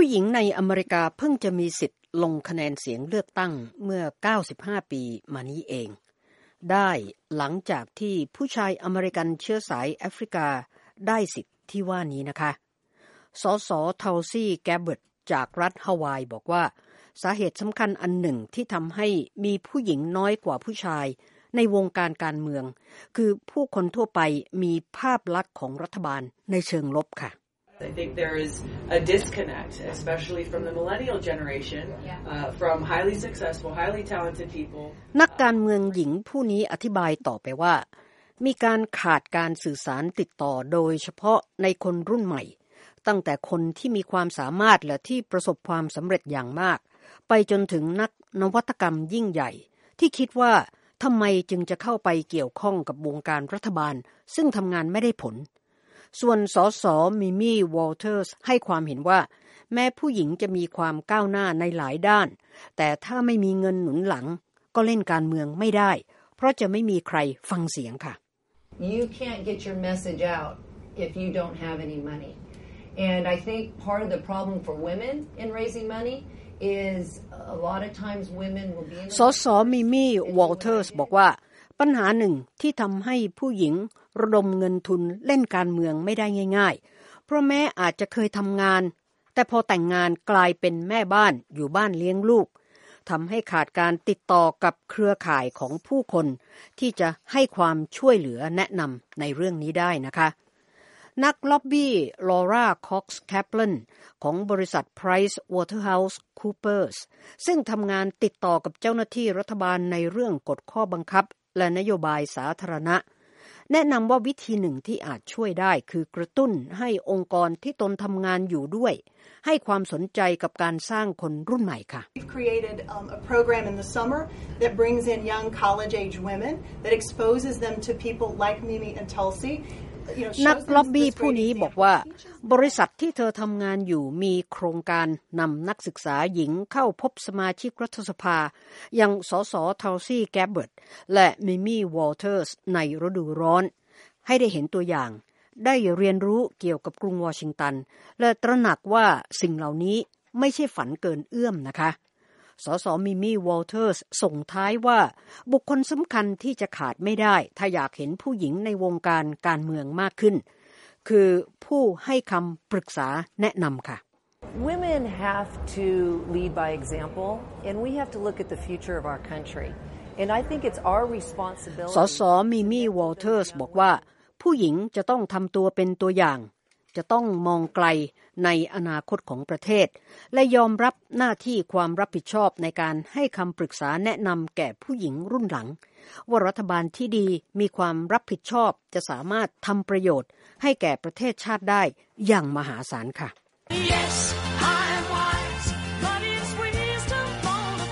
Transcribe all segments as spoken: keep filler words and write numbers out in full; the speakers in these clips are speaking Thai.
ผู้หญิงในอเมริกาเพิ่งจะมีสิทธิ์ลงคะแนนเสียงเลือกตั้งเมื่อเก้าสิบห้าปีมานี้เองได้หลังจากที่ผู้ชายอเมริกันเชื้อสายแอฟริกาได้สิทธิ์ที่ว่านี้นะคะสสเทลซี่แกบเบิร์ตจากรัฐฮาวายบอกว่าสาเหตุสำคัญอันหนึ่งที่ทำให้มีผู้หญิงน้อยกว่าผู้ชายในวงการการเมืองคือผู้คนทั่วไปมีภาพลักษณ์ของรัฐบาลในเชิงลบค่ะ I think there is a disconnect, especially from the millennial generation, uh, from highly successful, highly talented people. นักการเมืองหญิงผู้นี้อธิบายต่อไปว่ามีการขาดการสื่อสารติดต่อโดยเฉพาะในคนรุ่นใหม่ตั้งแต่คนที่มีความสามารถและที่ประสบความสำเร็จอย่างมากไปจนถึงนักนวัตกรรมยิ่งใหญ่ที่คิดว่าทำไมจึงจะเข้าไปเกี่ยวข้องกับวงการรัฐบาลซึ่งทำงานไม่ได้ผลส่วนสสมิมี่วอลเทอร์สให้ความเห็นว่าแม้ผู้หญิงจะมีความก้าวหน้าในหลายด้านแต่ถ้าไม่มีเงินหนุนหลังก็เล่นการเมืองไม่ได้เพราะจะไม่มีใครฟังเสียงค่ะ You can't get your message out if you don't have any money and I think part of the problem for women in raising money is a lot of times women will be in สสมิมี่วอลเทอร์สบอกว่าปัญหาหนึ่งที่ทำให้ผู้หญิงระดมเงินทุนเล่นการเมืองไม่ได้ง่ายๆเพราะแม้อาจจะเคยทำงานแต่พอแต่งงานกลายเป็นแม่บ้านอยู่บ้านเลี้ยงลูกทำให้ขาดการติดต่อกับเครือข่ายของผู้คนที่จะให้ความช่วยเหลือแนะนำในเรื่องนี้ได้นะคะนักล็อบบี้ลอร่าค็อกซ์แคปเลนของบริษัท Price Waterhouse Coopers ซึ่งทำงานติดต่อกับเจ้าหน้าที่รัฐบาลในเรื่องกฎข้อบังคับและนโยบายสาธารณะแนะนำว่าวิธีหนึ่งที่อาจช่วยได้คือกระตุ้นให้องค์กรที่ตนทำงานอยู่ด้วยให้ความสนใจกับการสร้างคนรุ่นใหม่ค่ะ We've created um, a program in the summer that brings in young college-age women that exposes them to people like Mimi and Tulsiนักล็อบบี้ผู้นี้บอกว่าบริษัทที่เธอทำงานอยู่มีโครงการนำนักศึกษาหญิงเข้าพบสมาชิกรัฐสภาอย่างสสเทลซี่แกบเบิร์ตและมิมี่วอลเทอร์สในฤดูร้อนให้ได้เห็นตัวอย่างได้เรียนรู้เกี่ยวกับกรุงวอชิงตันและตระหนักว่าสิ่งเหล่านี้ไม่ใช่ฝันเกินเอื้อมนะคะสสมิมี่วอลเทอร์สส่งท้ายว่าบุคคลสำคัญที่จะขาดไม่ได้ถ้าอยากเห็นผู้หญิงในวงการการเมืองมากขึ้นคือผู้ให้คำปรึกษาแนะนำค่ะ Women have to lead by example and we have to look at the future of our country and I think it's our responsibility สสมิมี่วอลเทอร์สบอกว่าผู้หญิงจะต้องทำตัวเป็นตัวอย่างจะต้องมองไกลในอนาคตของประเทศและยอมรับหน้าที่ความรับผิดชอบในการให้คำปรึกษาแนะนำแก่ผู้หญิงรุ่นหลังว่ารัฐบาลที่ดีมีความรับผิดชอบจะสามารถทำประโยชน์ให้แก่ประเทศชาติได้อย่างมหาศาลค่ะ Yes, I'm wise, but it's wisdom for the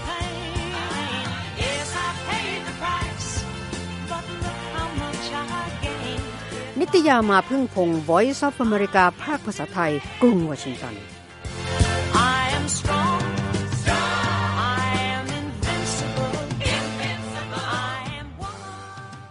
pain. Yes, I paid the price, but look how much I gained. นิตยามาพึ่งพงศ์ Voice of America ภาคภาษาไทยกรุงวอชิงตัน